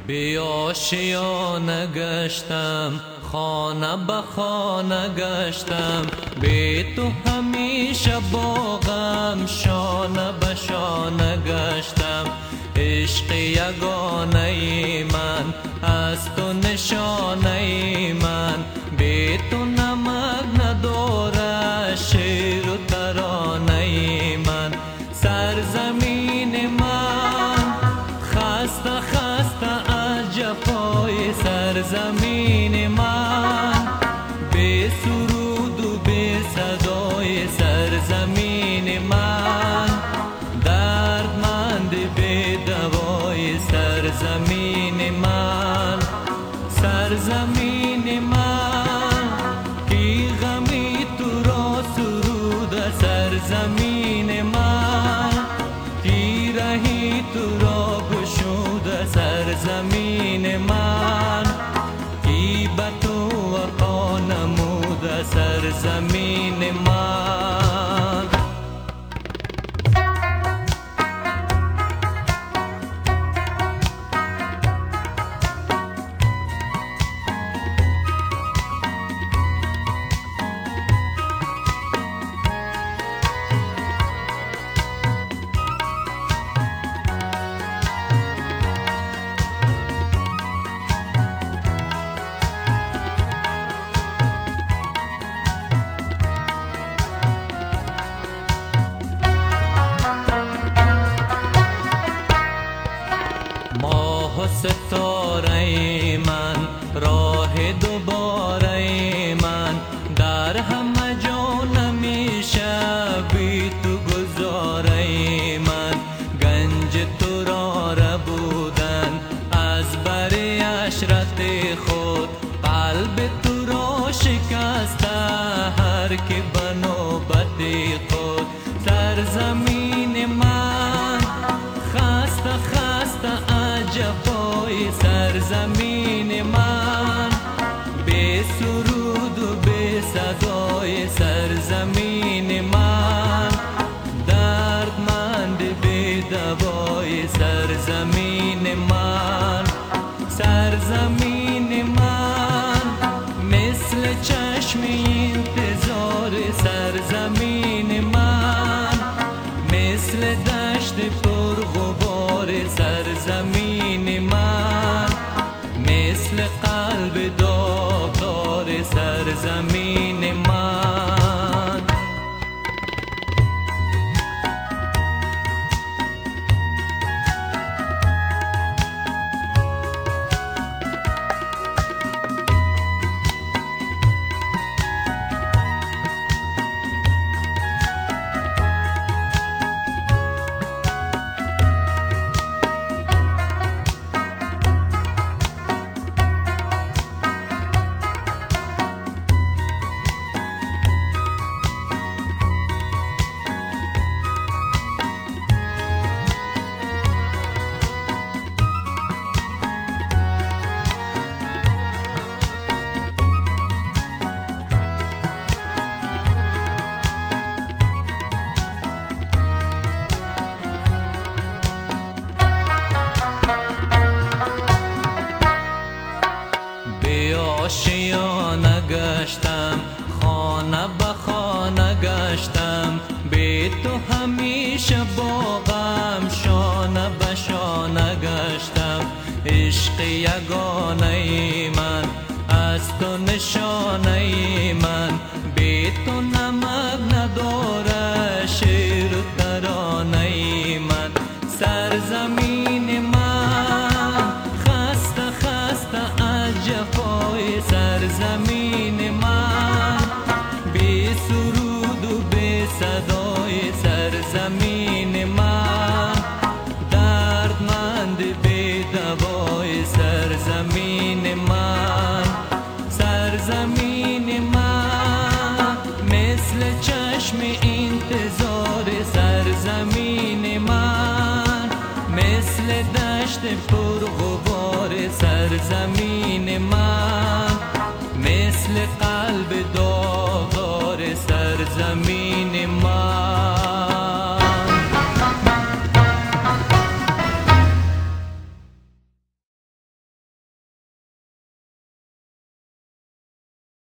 بی آشیانه گشتم، خانه به خانه گشتم، بی تو همیشه با غم شانه به شانه گشتم. عشق یگانه من از تو نشانه من، بی تو نمک نداره شعر و ترانه من. سرزمین من خسته خسته از جفای سرزمین من، بی سرود و بی صدای سرزمین من، دردمند بی دوای سرزمین من. سرزمین من کی غمی تو را سرود، سرزمین من کی رهی تو را گشود، سرزمین من کی به تو وفا نمود، سرزمین من. ماه و ستاره من، راه دوباره من، در همه جا نمیشه بی تو گذاره من. گنج تو را ربودن از بر عشرت خود، قلب تو را شکسته هر که به نوبت خود. سرزمین من خسته خسته جفای سرزمین من، بی سرود و بی صدای سرزمین من، دردمند بی دوای سرزمین من. سرزمین من مثل چشم انتظار سرزمین من، مثل دشت پرغبار سرزمین من، مثل قلب داغدار سرزمین من. آشیانه گشتم، خانه به خانه گشتم، بی تو همیشه با غم شانه به شانه گشتم. عشق یگانه من از تو نشانه من، بی تو نمک نداره شعر و ترانه من. سرزمین من خسته خسته از جفای سرزمین من، بی سرود و بی صدای سرزمین من، دردمند بی دوای سرزمین من. سرزمین من مثل چشم انتظار سرزمین من، مثل دشت پرغبار سرزمین من، مثل قلب داغدار سرزمین